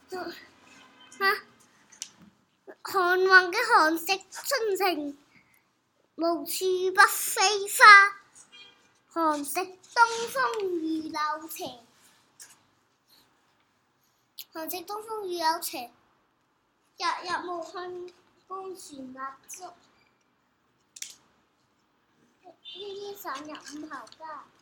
寒雲嘅寒食春情，無處不飛花。寒食東風御柳斜，寒食東風御柳斜。日日無勸光傳蠟燭，天天上入五侯家。